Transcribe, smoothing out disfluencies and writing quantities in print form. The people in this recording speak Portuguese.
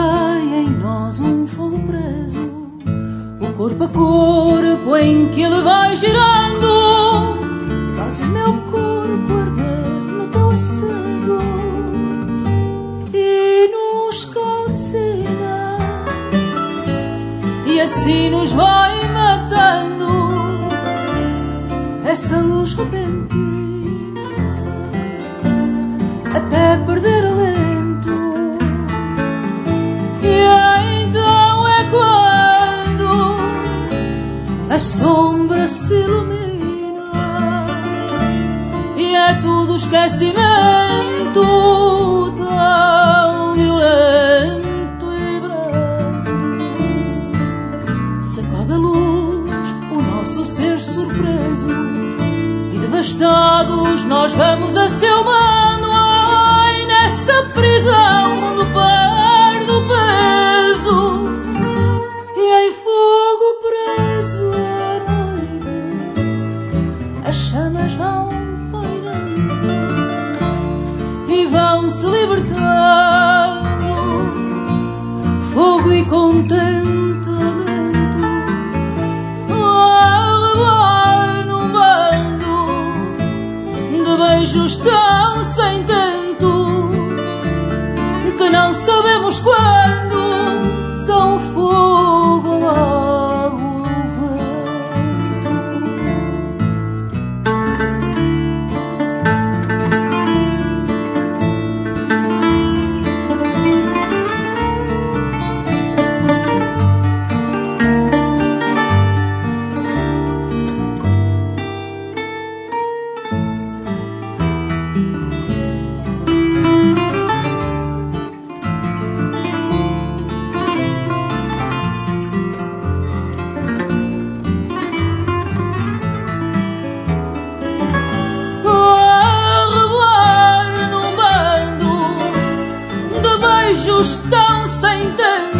vai em nós um fogo preso, o corpo a corpo em que ele vai girando, faz o meu corpo arder no teu aceso e nos calcina, e assim nos vai matando essa luz repentina, até perder alento. E então é quando a sombra se ilumina e é tudo esquecimento tão violento e brando. Sacode a luz o nosso ser surpreso e devastados nós vamos a seu mano. Ai, nessa prisão mundo perde o peso e em fogo preso à noite as chamas vão pairando e vão se libertando, fogo e contentamento a levar num bando de beijos tão sem tento que não sabemos quando são fogo, água, beijos tão sem tempo